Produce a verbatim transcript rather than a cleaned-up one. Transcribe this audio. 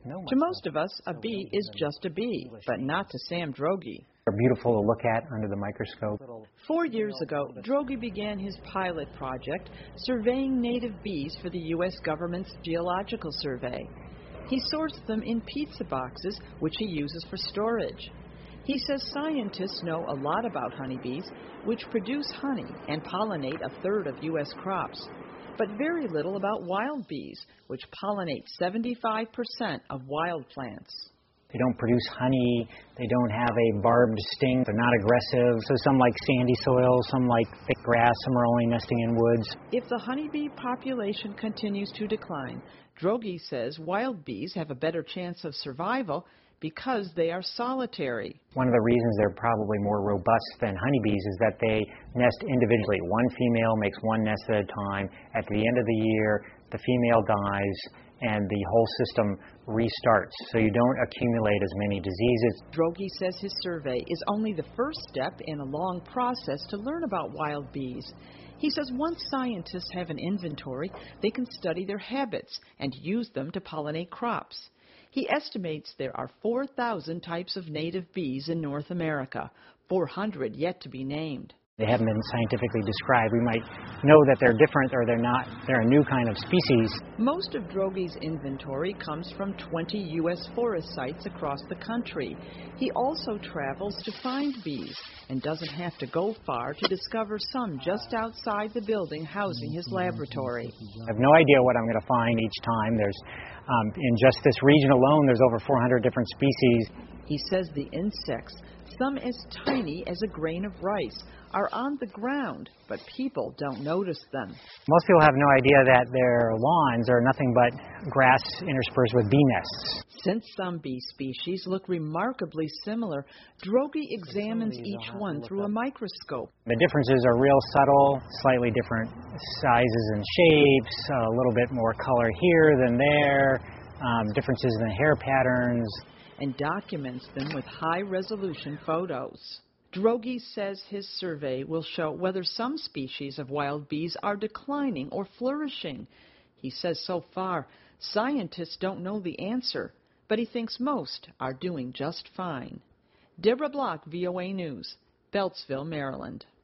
To most of us, a bee is just a bee, but not to Sam Droege. They're beautiful to look at under the microscope. Four years ago, Droege began his pilot project surveying native bees for the U S government's Geological Survey. He sorts them in pizza boxes, which he uses for storage. He says scientists know a lot about honeybees, which produce honey and pollinate a third of U S crops, but very little about wild bees, which pollinate seventy-five percent of wild plants. They don't produce honey, they don't have a barbed sting, they're not aggressive, so some like sandy soil, some like thick grass, some are only nesting in woods. If the honeybee population continues to decline, Droege says wild bees have a better chance of survival because they are solitary. One of the reasons they're probably more robust than honeybees is that they nest individually. One female makes one nest at a time. At the end of the year, the female dies and the whole system restarts, so you don't accumulate as many diseases. Droege says his survey is only the first step in a long process to learn about wild bees. He says once scientists have an inventory, they can study their habits and use them to pollinate crops. He estimates there are four thousand types of native bees in North America, four hundred yet to be named. They haven't been scientifically described. We might know that they're different or they're not, they're a new kind of species. Most of Droge's inventory comes from twenty U S forest sites across the country. He also travels to find bees and doesn't have to go far to discover some just outside the building housing his laboratory. I have no idea what I'm going to find each time. There's, um, in just this region alone, there's over four hundred different species. He says the insects, some as tiny as a grain of rice, are on the ground, but people don't notice them. Most people have no idea that their lawns are nothing but grass interspersed with bee nests. Since some bee species look remarkably similar, Droege examines each one through a microscope. The differences are real subtle, slightly different sizes and shapes, a little bit more color here than there, um, differences in the hair patterns, and documents them with high-resolution photos. Droege says his survey will show whether some species of wild bees are declining or flourishing. He says so far, scientists don't know the answer, but he thinks most are doing just fine. Deborah Block, V O A News, Beltsville, Maryland.